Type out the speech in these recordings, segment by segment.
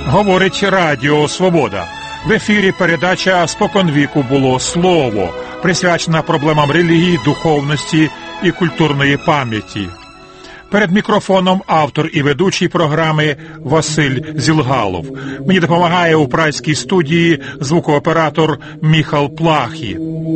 Говорить Радіо Свобода. В ефірі передача «Споконвіку було слово», присвячена проблемам релігії, духовності і культурної пам'яті. Перед мікрофоном автор і ведучий програми Василь Зілгалов. Мені допомагає у празькій студії звукооператор Міхал Плахі.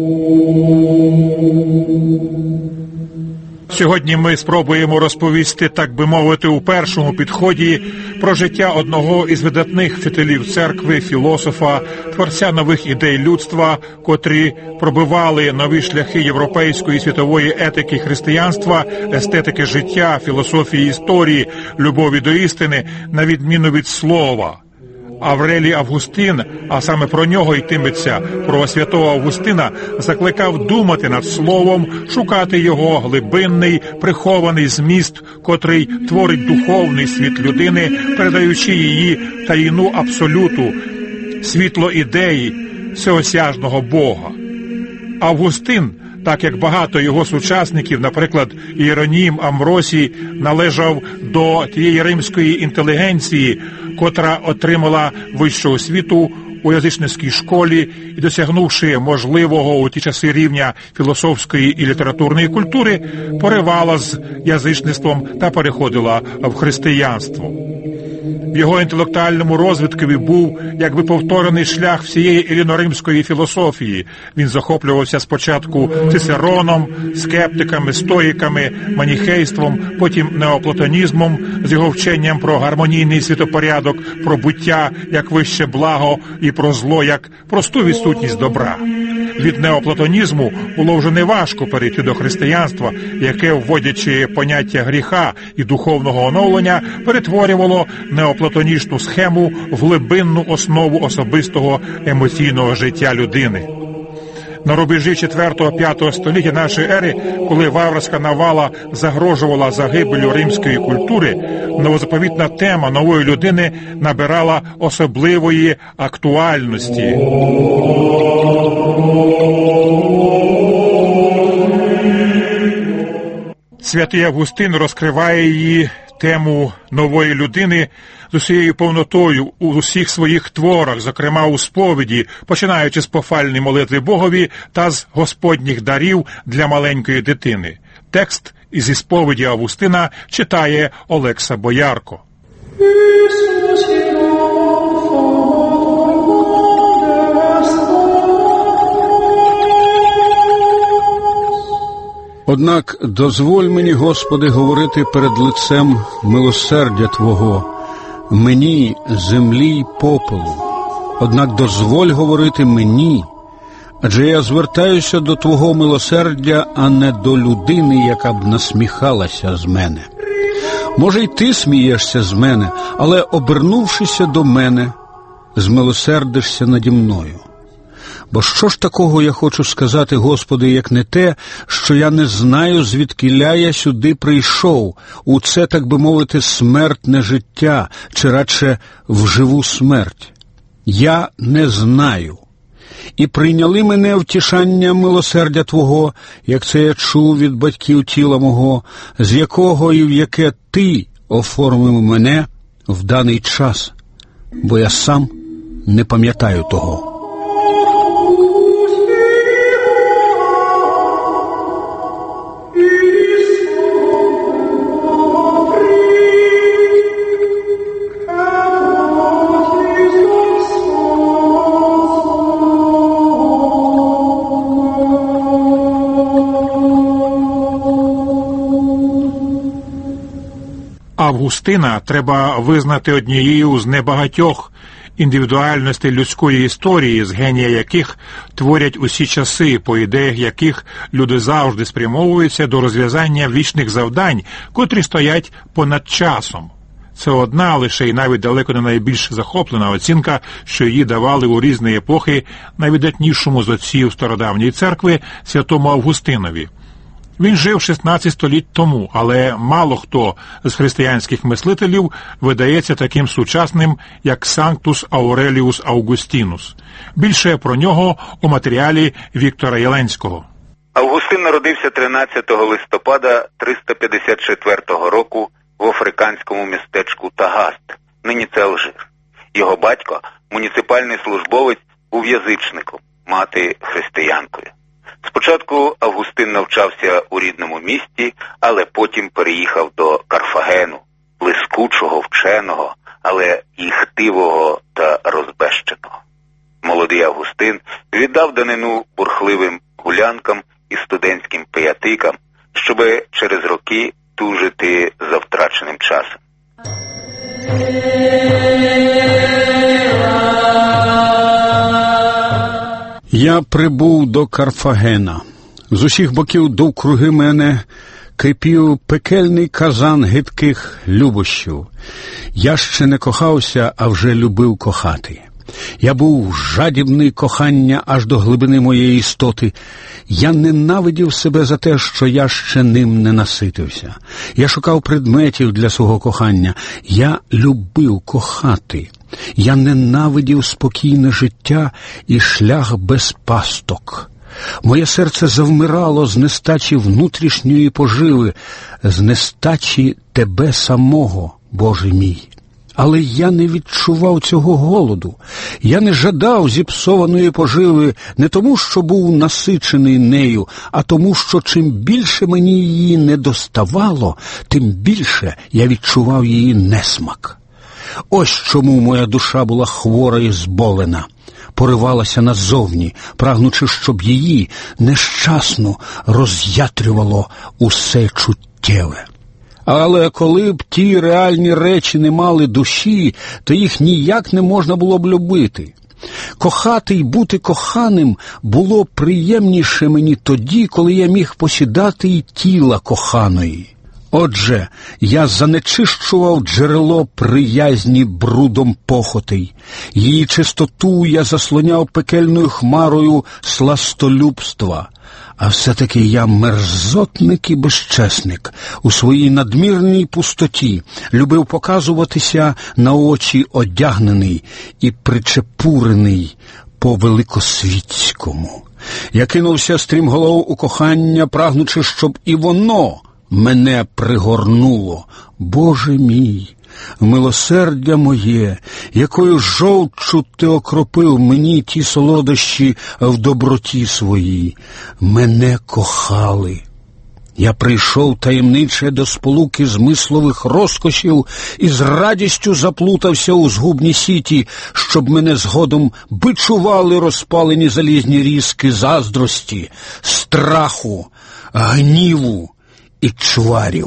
Сьогодні ми спробуємо розповісти, так би мовити, у першому підході про життя одного із видатних вчителів церкви, філософа, творця нових ідей людства, котрі пробивали нові шляхи європейської і світової етики християнства, естетики життя, філософії історії, любові до істини, на відміну від слова. Аврелій Августин, а саме про нього йтиметься, про святого Августина, закликав думати над словом, шукати його глибинний, прихований зміст, котрий творить духовний світ людини, передаючи її таїну абсолюту, світло ідеї всеосяжного Бога. Августин, так як багато його сучасників, наприклад, Іеронім, Амвросій, належав до тієї римської інтелігенції, котра отримала вищу освіту у язичницькій школі і, досягнувши можливого у ті часи рівня філософської і літературної культури, поривала з язичництвом та переходила в християнство. В його інтелектуальному розвиткові був якби повторений шлях всієї еліноримської філософії. Він захоплювався спочатку цицероном, скептиками, стоїками, маніхейством, потім неоплатонізмом з його вченням про гармонійний світопорядок, про буття як вище благо і про зло як просту відсутність добра. Від неоплатонізму було вже неважко перейти до християнства, яке, вводячи поняття гріха і духовного оновлення, перетворювало неоплатонічну схему в глибинну основу особистого емоційного життя людини. На рубежі 4-5 століття нашої ери, коли варварська навала загрожувала загибелю римської культури, новозаповітна тема нової людини набирала особливої актуальності. Святий Августин розкриває її тему нової людини з усією повнотою у усіх своїх творах, зокрема у сповіді, починаючи з пофальної молитви Богові та з Господніх дарів для маленької дитини. Текст із сповіді Августина читає Олекса Боярко. Однак дозволь мені, Господи, говорити перед лицем милосердя Твого, мені, землі й попелу. Однак дозволь говорити мені, адже я звертаюся до Твого милосердя, а не до людини, яка б насміхалася з мене. Може, й ти смієшся з мене, але, обернувшися до мене, змилосердишся наді мною. Бо що ж такого я хочу сказати, Господи, як не те, що я не знаю, звідкіля я сюди прийшов, у це, так би мовити, смертне життя, чи радше в живу смерть. Я не знаю. І прийняли мене втішання милосердя Твого, як це я чув від батьків тіла мого, з якого і в яке Ти оформив мене в даний час, бо я сам не пам'ятаю того. Августина треба визнати однією з небагатьох індивідуальностей людської історії, з генія яких творять усі часи, по ідеях яких люди завжди спрямовуються до розв'язання вічних завдань, котрі стоять понад часом. Це одна лише і навіть далеко не найбільш захоплена оцінка, що її давали у різні епохи найвидатнішому з отців стародавньої церкви святому Августинові. Він жив 16 століть тому, але мало хто з християнських мислителів видається таким сучасним, як Санктус Ауреліус Августінус. Більше про нього у матеріалі Віктора Єленського. Августин народився 13 листопада 354 року в африканському містечку Тагаст, нині це Алжир. Його батько, муніципальний службовець, був язичником, мати християнкою. Спочатку Августин навчався у рідному місті, але потім переїхав до Карфагену, блискучого, вченого, але і хтивого та розбещеного. Молодий Августин віддав данину бурхливим гулянкам і студентським пиятикам, щоби через роки тужити за втраченим часом. Я прибув до Карфагена. З усіх боків довкруги мене кипів пекельний казан гидких любощів. Я ще не кохався, а вже любив кохати. Я був жадібний кохання аж до глибини моєї істоти. Я ненавидів себе за те, що я ще ним не наситився. Я шукав предметів для свого кохання. Я любив кохати. Я ненавидів спокійне життя і шлях без пасток. Моє серце завмирало з нестачі внутрішньої поживи, з нестачі тебе самого, Боже мій. Але я не відчував цього голоду. Я не жадав зіпсованої поживи не тому, що був насичений нею, а тому, що чим більше мені її не доставало, тим більше я відчував її несмак. Ось чому моя душа була хвора і зболена, поривалася назовні, прагнучи, щоб її нещасно роз'ятрювало усе чуттєве. Але коли б ті реальні речі не мали душі, то їх ніяк не можна було б любити. Кохати й бути коханим було приємніше мені тоді, коли я міг посідати й тіла коханої. Отже, я занечищував джерело приязні брудом похотей. Її чистоту я заслоняв пекельною хмарою сластолюбства. А все-таки я мерзотник і безчесник. У своїй надмірній пустоті любив показуватися на очі одягнений і причепурений по-великосвітському. Я кинувся стрімголов у кохання, прагнучи, щоб і воно мене пригорнуло. Боже мій, милосердя моє, якою жовчу ти окропив мені ті солодощі в доброті своїй. Мене кохали. Я прийшов таємниче до сполуки змислових розкошів і з радістю заплутався у згубній сіті, щоб мене згодом бичували розпалені залізні різки заздрості, страху, гніву і чварів.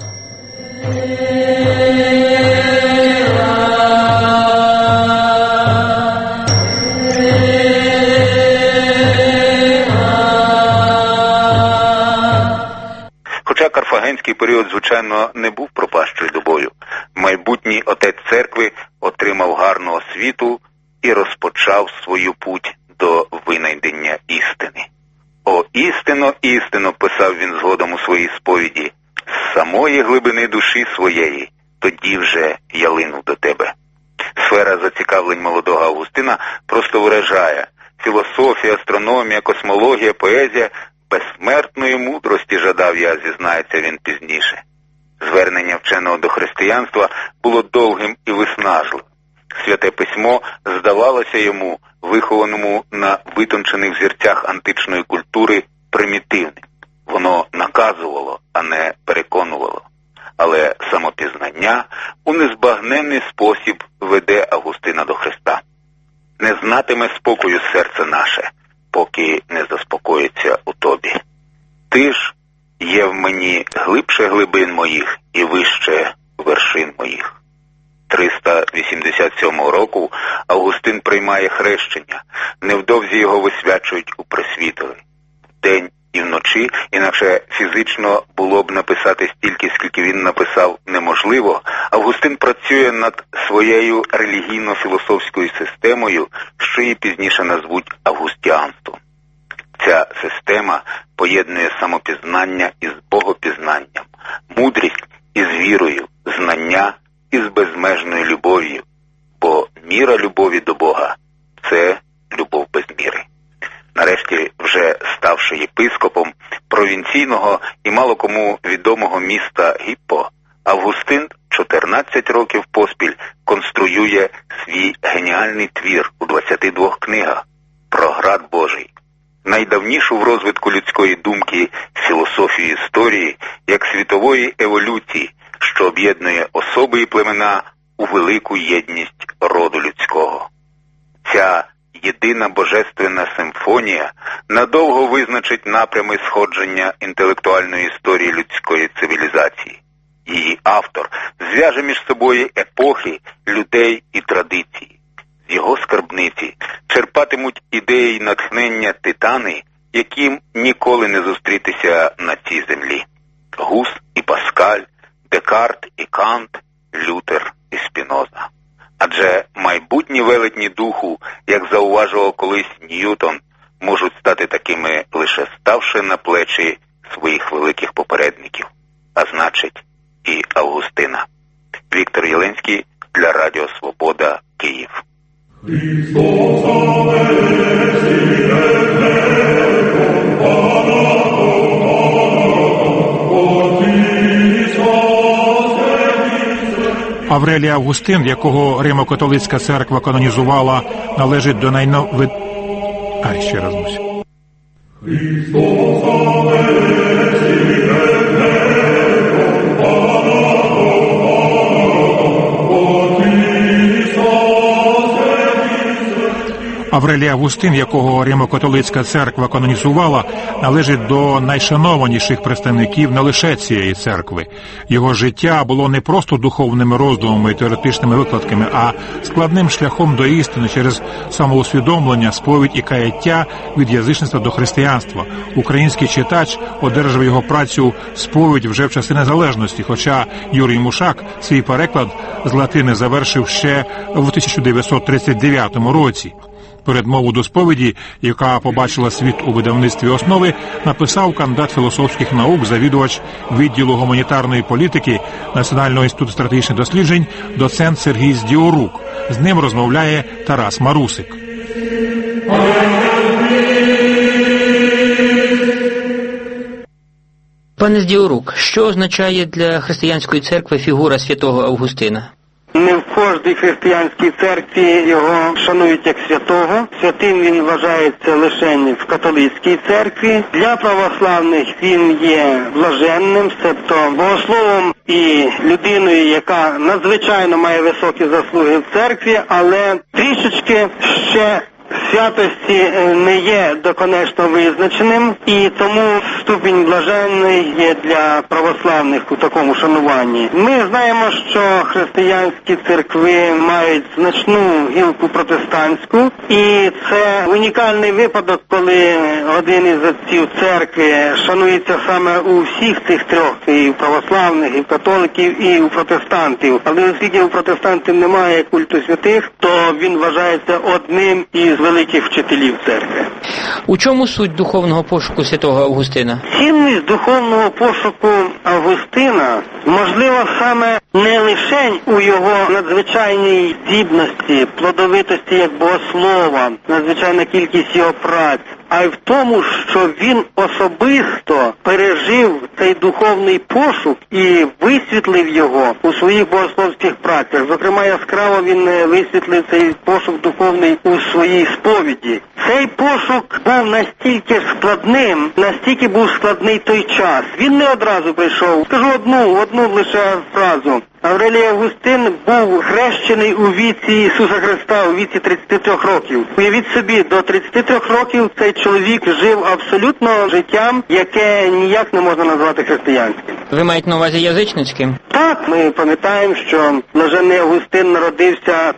Хоча карфагенський період, звичайно, не був пропащою добою, майбутній отець церкви отримав гарну освіту і розпочав свою путь до винайдення істини. «О, істинно, істинно», – писав він згодом у своїй сповіді, «з самої глибини душі своєї, тоді вже я линув до тебе». Сфера зацікавлень молодого Августина просто вражає. Філософія, астрономія, космологія, поезія – безсмертної мудрості жадав я, зізнається він пізніше. Звернення вченого до християнства було довгим і виснажливим. Святе письмо здавалося йому, вихованому на витончених зірцях античної культури, примітивним. Воно наказувало, а не переконувало. Але самопізнання у незбагненний спосіб веде Августина до Христа. Не знатиме спокою серце наше, поки не заспокоїться у тобі. Ти ж є в мені глибше глибин моїх і вище вершин моїх. 387 року Августин приймає хрещення, невдовзі його висвячують у пресвітері. Вдень і вночі, інакше фізично було б написати стільки, скільки він написав, неможливо, Августин працює над своєю релігійно-філософською системою, що її пізніше назвуть августіанством. Ця система поєднує самопізнання із богопізнанням, мудрість із вірою, знання із безмежною любов'ю, бо міра любові до Бога – це любов без міри. Нарешті, вже ставши єпископом провінційного і мало кому відомого міста Гіппо, Августин 14 років поспіль конструює свій геніальний твір у 22 книгах про град Божий, найдавнішу в розвитку людської думки філософію історії як світової еволюції, що об'єднує особи і племена у велику єдність роду людського. Ця єдина божественна симфонія надовго визначить напрями сходження інтелектуальної історії людської цивілізації. Її автор зв'яже між собою епохи, людей і традиції. З його скарбниці черпатимуть ідеї й натхнення титани, яким ніколи не зустрітися на цій землі. Гус і Паскаль, Декарт і Кант, Лютер і Спіноза. Адже майбутні велетні духу, як зауважував колись Ньютон, можуть стати такими лише ставши на плечі своїх великих попередників, а значить і Августина. Віктор Єленський для Радіо Свобода, Київ. Аврелій Августин, якого Римо-католицька церква канонізувала, належить до ще раз мусь. Аврелій Августин, якого Римо-католицька церква канонізувала, належить до найшанованіших представників не лише цієї церкви. Його життя було не просто духовними роздумами і теоретичними викладками, а складним шляхом до істини через самоусвідомлення, сповідь і каяття від язичництва до християнства. Український читач одержав його працю «Сповідь» вже в часи незалежності, хоча Юрій Мушак свій переклад з латини завершив ще в 1939 році. Передмову до сповіді, яка побачила світ у видавництві «Основи», написав кандидат філософських наук, завідувач відділу гуманітарної політики Національного інституту стратегічних досліджень, доцент Сергій Здіорук. З ним розмовляє Тарас Марусик. Пане Здіорук, що означає для християнської церкви фігура святого Августина? Не в кожній християнській церкві його шанують як святого. Святим він вважається лише в католицькій церкві. Для православних він є блаженним, тобто богословом і людиною, яка надзвичайно має високі заслуги в церкві, але трішечки ще святості не є доконечно визначеним, і тому ступінь блаженний є для православних у такому шануванні. Ми знаємо, що християнські церкви мають значну гілку протестантську, і це унікальний випадок, коли один із отців церкви шанується саме у всіх цих трьох, і у православних, і в католиків, і у протестантів. Але оскільки у протестантів немає культу святих, то він вважається одним із великих вчителів церкви. У чому суть духовного пошуку святого Августина? Цінність духовного пошуку Августина, можливо, саме не лише у його надзвичайній здібності, плодовитості як богослова, надзвичайна кількість його праць, а й в тому, що він особисто пережив цей духовний пошук і висвітлив його у своїх богословських працях. Зокрема, яскраво він висвітлив цей пошук духовний у своїй сповіді. Цей пошук був настільки складним, настільки був складний той час. Він не одразу прийшов. Скажу одну лише фразу. Аврелій Августин був хрещений у віці Ісуса Христа, у віці 33 років. Уявіть собі, до 33 років цей чоловік жив абсолютно життям, яке ніяк не можна назвати християнським. Ви маєте на увазі язичницьким? Так, ми пам'ятаємо, що блаженний Августин народився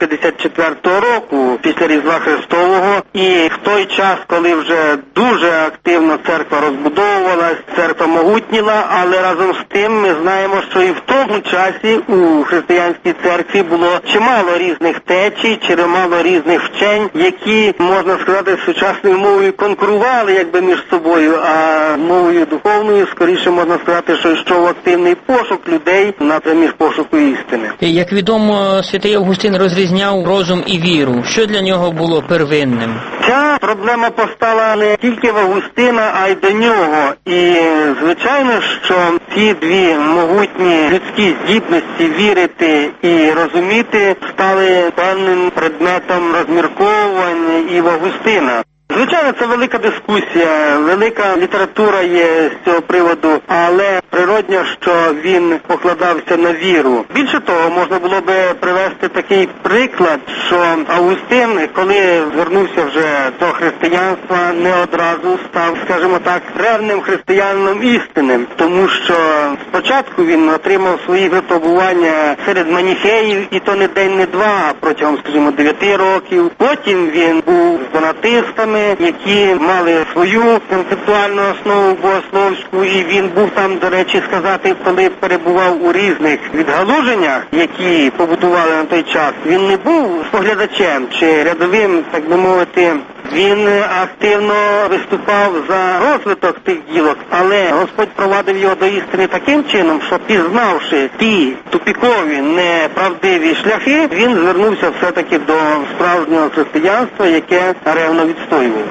354 року після Різдва Христового, і в той час, коли вже дуже активно церква розбудовувалась, церква могутніла, але разом з тим ми знаємо, що і в тому часі у християнській церкві було чимало різних течій, чимало різних вчень, які, можна сказати, сучасною мовою конкурували якби між собою, а мовою духовною, скоріше можна сказати, що йшов активний пошук людей на між пошуку істини. Як відомо, святий Августин розрізняв розум і віру. Що для нього було первинним? Ця проблема постала не тільки в Августина, а й до нього. І, Звичайно, що ці дві могутні людські здібності вірити і розуміти стали певним предметом розмірковувань і в Августина. Звичайно, це велика дискусія, велика література є з цього приводу, але природньо, що він покладався на віру. Більше того, можна було би привести такий приклад, що Августин, коли звернувся вже до християнства, не одразу став, скажімо так, ревним християнином істинним, тому що спочатку він отримав свої випробування серед маніфеїв, і то не день, не два, а протягом, скажімо, 9 років. Потім він був з донатистами, які мали свою концептуальну основу богословську, і він був там, до речі, сказати, коли перебував у різних відгалуженнях, які побудували на той час, він не був споглядачем чи рядовим, так би мовити. Він активно виступав за розвиток тих ділок, але Господь провадив його до істини таким чином, що пізнавши ті тупікові, неправдиві шляхи, він звернувся все-таки до справжнього християнства, яке ревно відстоював.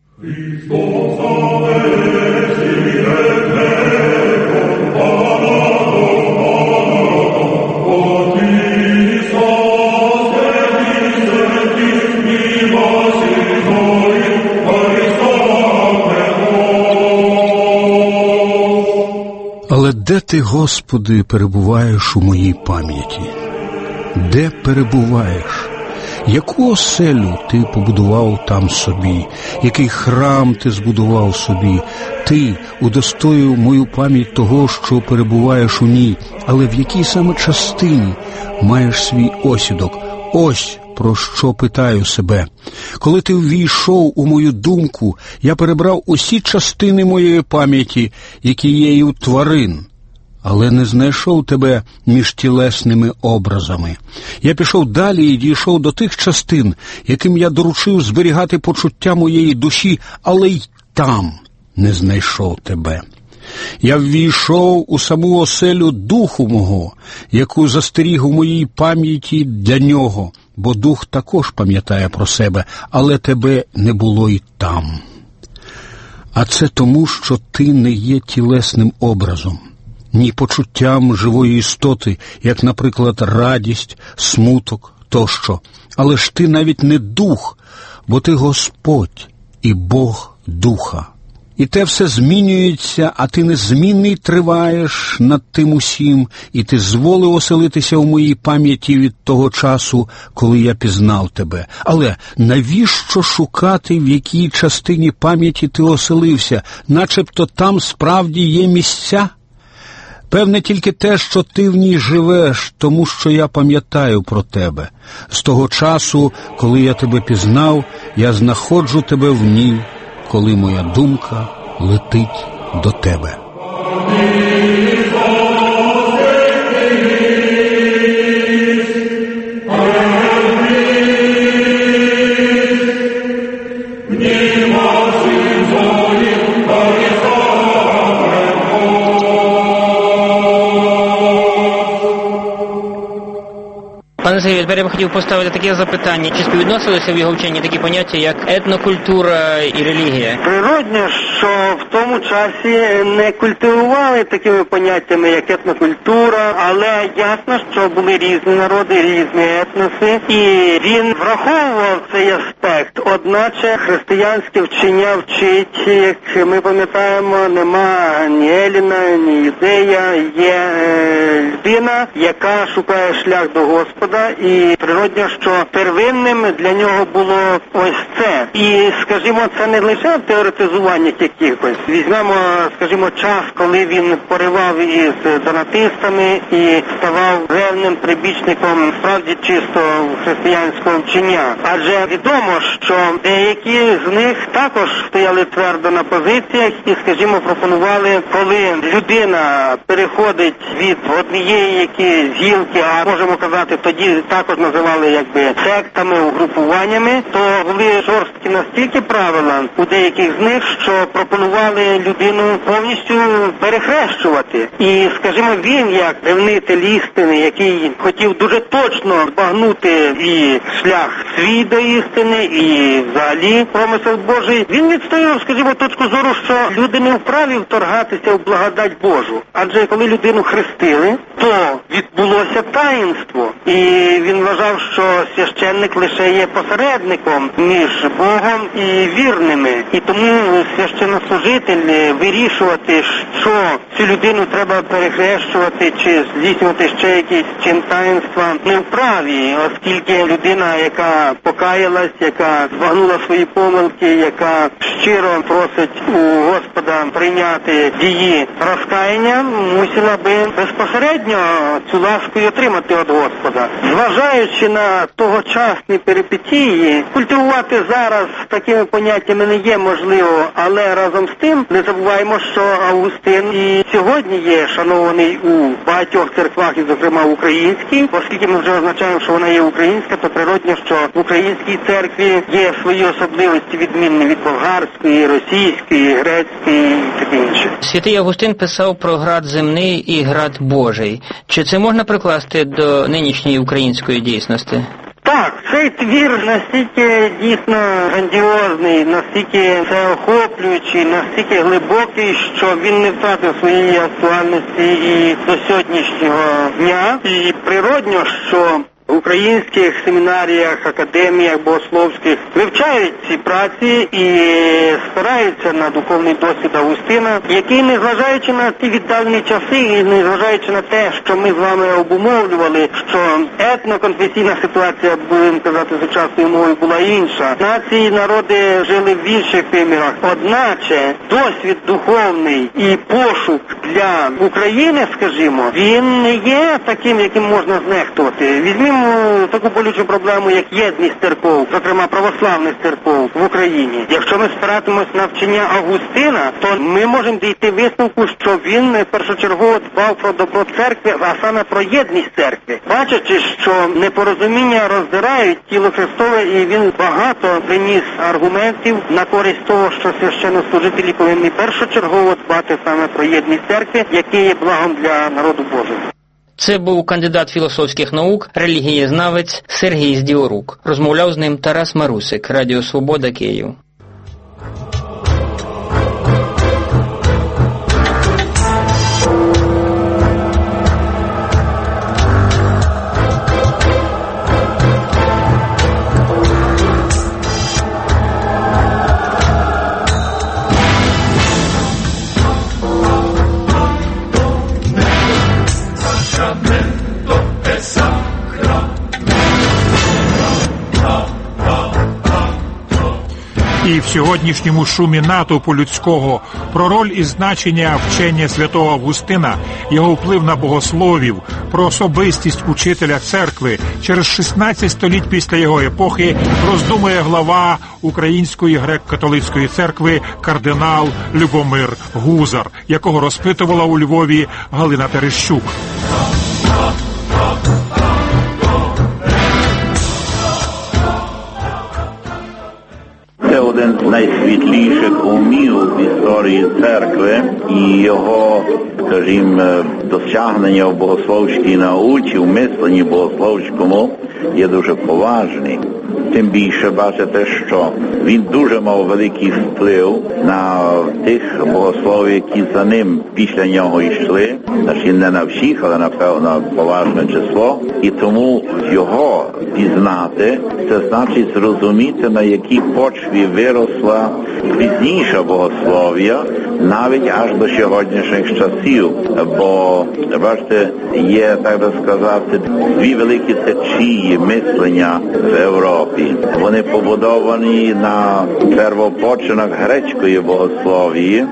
Але де ти, Господи, перебуваєш у моїй пам'яті? Де перебуваєш? Яку оселю ти побудував там собі? Який храм ти збудував собі? Ти удостоїв мою пам'ять того, що перебуваєш у ній, але в якій саме частині маєш свій осідок? Ось про що питаю себе. Коли ти ввійшов у мою думку, я перебрав усі частини моєї пам'яті, які є і у тварин, але не знайшов тебе між тілесними образами. Я пішов далі і дійшов до тих частин, яким я доручив зберігати почуття моєї душі, але й там не знайшов тебе. Я ввійшов у саму оселю духу мого, яку застеріг у моїй пам'яті для нього, бо дух також пам'ятає про себе, але тебе не було й там. А це тому, що ти не є тілесним образом, ні почуттям живої істоти, як, наприклад, радість, смуток тощо. Але ж ти навіть не дух, бо ти Господь і Бог духа. І те все змінюється, а ти незмінний триваєш над тим усім, і ти зволив оселитися у моїй пам'яті від того часу, коли я пізнав тебе. Але навіщо шукати, в якій частині пам'яті ти оселився, начебто там справді є місця? Певне тільки те, що ти в ній живеш, тому що я пам'ятаю про тебе. З того часу, коли я тебе пізнав, я знаходжу тебе в ній, коли моя думка летить до тебе. Пане Сергію, тепер я б хотів поставити таке запитання. Чи співвідносилися в його вченні такі поняття, як етнокультура і релігія? Природно, що в тому часі не культивували такими поняттями, як етнокультура, але ясно, що були різні народи, різні етноси, і він враховував цей аспект. Одначе християнське вчення вчить, як ми пам'ятаємо, нема ні Еліна, ні Юдея, є людина, яка шукає шлях до Господа, і природно, що первинним для нього було ось це. І, скажімо, це не лише теоретизування якихось. Візьмемо, скажімо, час, коли він поривав із донатистами і ставав ревним прибічником справді чисто християнського вчення. Адже відомо, що деякі з них також стояли твердо на позиціях і, скажімо, пропонували, коли людина переходить від однієї гілки, а можемо казати, тоді також називали якби сектами, угрупуваннями, то були жорсткі деякі настільки правила у деяких з них, що пропонували людину повністю перехрещувати. І, скажімо, він, як ревнитель істини, який хотів дуже точно збагнути і шлях свій до істини, і взагалі промисел Божий, він відстояв, скажімо, точку зору, що люди не вправі вторгатися в благодать Божу. Адже коли людину хрестили, то відбулося таїнство. І він вважав, що священник лише є посередником між Богом і вірними. І тому священнослужитель вирішувати, що цю людину треба перехрещувати чи здійснювати ще якісь чин таїнства, не вправі, оскільки людина, яка покаялась, яка збагнула свої помилки, яка щиро просить у Господа прийняти її розкаяння, мусила би безпосередньо цю ласку й отримати від Господа. Зважаючи на тогочасні перипетії, культивувати зараз такими поняттями не є можливо, але разом з тим не забуваємо, що Августин і сьогодні є шанований у багатьох церквах, і зокрема в українській. Оскільки ми вже означаємо, що вона є українська, то природно, що в українській церкві є свої особливості, відмінні від болгарської, російської, грецької і таке інше. Святий Августин писав про град земний і град Божий. Чи це можна прикласти до нинішньої української дійсності? Так, цей твір настільки дійсно грандіозний, настільки всеохоплюючий, настільки глибокий, що він не втратив своєї актуальності і до сьогоднішнього дня. І природньо, що в українських семінаріях, академіях богословських вивчають ці праці і спираються на духовний досвід Августина, який, незважаючи на ті віддалені часи і незважаючи на те, що ми з вами обумовлювали, що етноконфесійна ситуація, будемо казати, сучасною мовою була інша. Нації, народи жили в інших вимірах. Одначе досвід духовний і пошук для України, скажімо, він не є таким, яким можна знехтувати. Візьмімо таку болючу проблему, як єдність церков, зокрема православних церков в Україні. Якщо ми спиратимось на вчення Августина, то ми можемо дійти висновку, що він першочергово дбав про добро церкви, а саме про єдність церкви. Бачачи, що непорозуміння роздирають тіло Христове, і він багато приніс аргументів на користь того, що священнослужителі повинні першочергово дбати саме про єдність церкви, яке є благом для народу Божого. Це був кандидат філософських наук, релігієзнавець Сергій Здіорук. Розмовляв з ним Тарас Марусик, Радіо Свобода, Київ. І в сьогоднішньому шумі натовпу людського про роль і значення вчення святого Августина, його вплив на богословів, про особистість учителя церкви через 16 століть після його епохи роздумує глава Української греко-католицької церкви кардинал Любомир Гузар, якого розпитувала у Львові Галина Терещук. Це один з найсвітліших умів в історії церкви, і його, скажімо, досягнення в богословській науці, в мисленні богословському є дуже поважні. Тим більше бачите, що він дуже мав великий вплив на тих богословів, які за ним після нього йшли. Значить, не на всіх, але напевно поважне число. І тому його пізнати, це значить зрозуміти, на якій почві виросла пізніша богослов'я, навіть аж до сьогоднішніх часів. Бо, бачите, є, так би сказати, дві великі течії мислення в Європі. Вони побудовані на первопочинах грецької богослов'ї,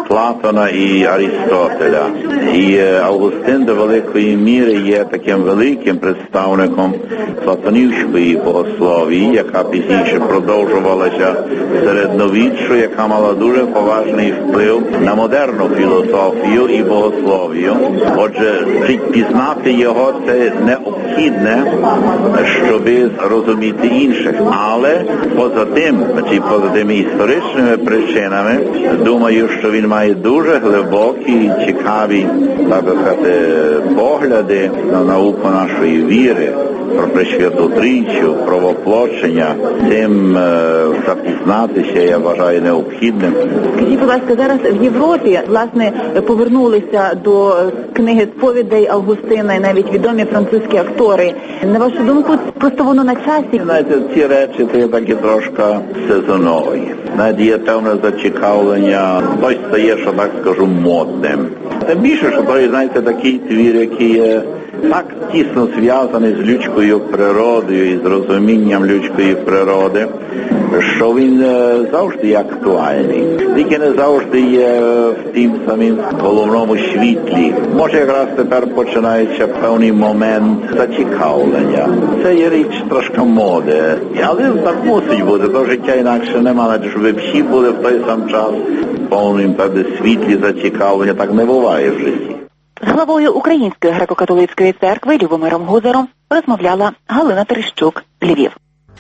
Платона і Аристотеля. І Августин до великої міри є таким великим представником платонівської богословії, яка пізніше продовжувалася в середньовіччю, яка мала дуже поважний вплив на модерну філософію і богословію. Отже, пізнати його – це необхідне, щоб розуміти інших. Але поза тими історичними причинами, думаю, що він має дуже глибокі, цікаві, так би сказати, погляди на науку нашої віри, про Пресвяту Трійцю, про воплочення. Цим запізнатися, я вважаю, необхідним. Скажіть, будь ласка, зараз в Європі, власне, повернулися до книги «Сповідей» Августина і навіть відомі французькі актори. На вашу думку, просто воно на часі? Знаєте, ці речі – це такі трошки сезонові. Навіть є певне зацікавлення, хтось стає, що так скажу, модним. Тим більше, що той, знаєте, такий твір, який є так тісно зв'язаний з людською природою і з розумінням людської природи, що він завжди є актуальний. Тільки не завжди є в тім самим головному світлі. Може, якраз тепер починається певний момент зацікавлення. Це є річ трошки моди. Але так мусить бути, то життя інакше немає, щоб всі були в той сам час повним світлі зацікавлення. Так не буває в житті. З главою Української греко-католицької церкви Любомиром Гузаром розмовляла Галина Терещук, Львів.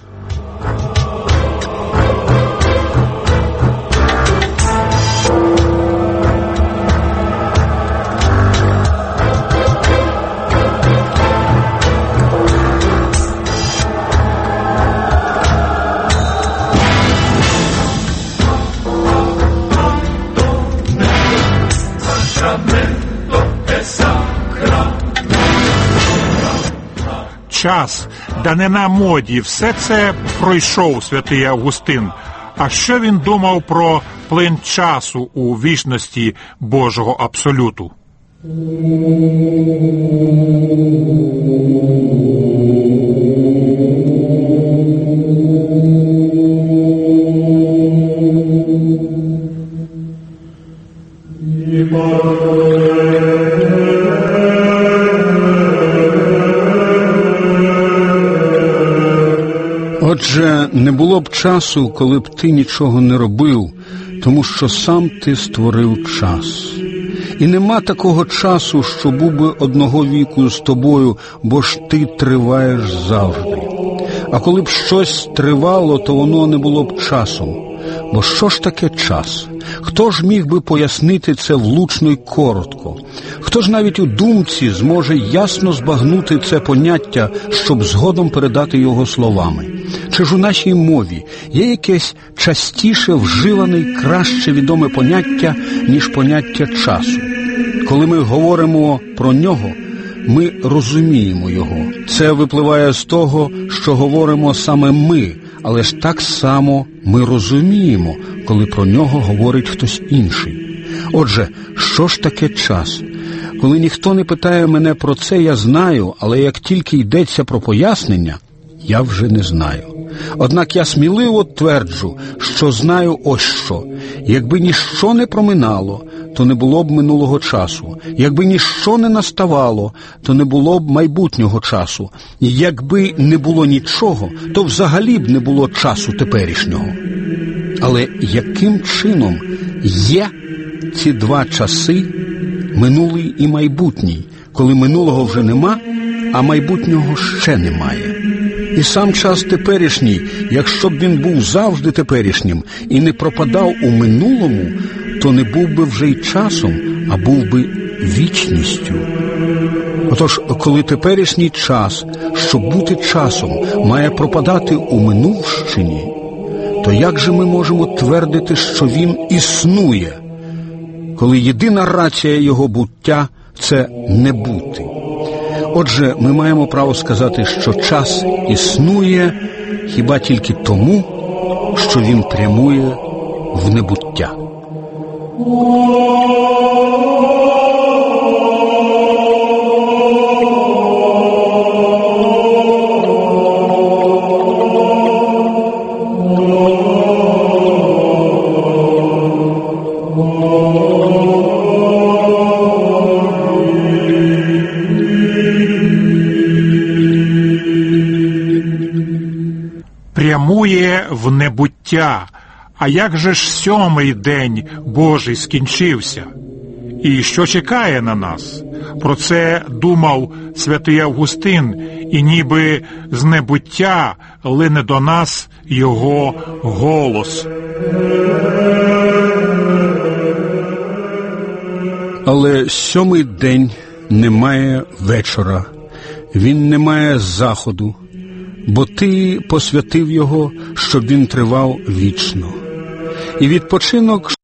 Час, данина моді, все це пройшов святий Августин. А що він думав про плин часу у вічності Божого абсолюту? Отже, не було б часу, коли б ти нічого не робив, тому що сам ти створив час. І нема такого часу, що був би одного віку з тобою, бо ж ти триваєш завжди. А коли б щось тривало, то воно не було б часом. Бо що ж таке час? Хто ж міг би пояснити це влучно й коротко? Хто ж навіть у думці зможе ясно збагнути це поняття, щоб згодом передати його словами? Чи ж у нашій мові є якесь частіше вживане й краще відоме поняття, ніж поняття часу? Коли ми говоримо про нього, ми розуміємо його. Це випливає з того, що говоримо саме ми, але ж так само ми розуміємо, коли про нього говорить хтось інший. Отже, що ж таке час? Коли ніхто не питає мене про це, я знаю, але як тільки йдеться про пояснення, я вже не знаю. Однак я сміливо тверджу, що знаю ось що. Якби ніщо не проминало, то не було б минулого часу. Якби ніщо не наставало, то не було б майбутнього часу. І якби не було нічого, то взагалі б не було часу теперішнього. Але яким чином є ці два часи, минулий і майбутній, коли минулого вже нема, а майбутнього ще немає? І сам час теперішній, якщо б він був завжди теперішнім і не пропадав у минулому, то не був би вже й часом, а був би вічністю. Отож, коли теперішній час, щоб бути часом, має пропадати у минувщині, то як же ми можемо твердити, що він існує, коли єдина рація його буття – це не бути? Отже, ми маємо право сказати, що час існує хіба тільки тому, що він прямує в небуття. Oh Прямує в небуття. А як же ж 7-й день Божий скінчився? І що чекає на нас? Про це думав святий Августин, і ніби з небуття лине до нас його голос. Але 7-й день не має вечора, він не має заходу, бо ти посвятив його, щоб він тривав вічно. І відпочинок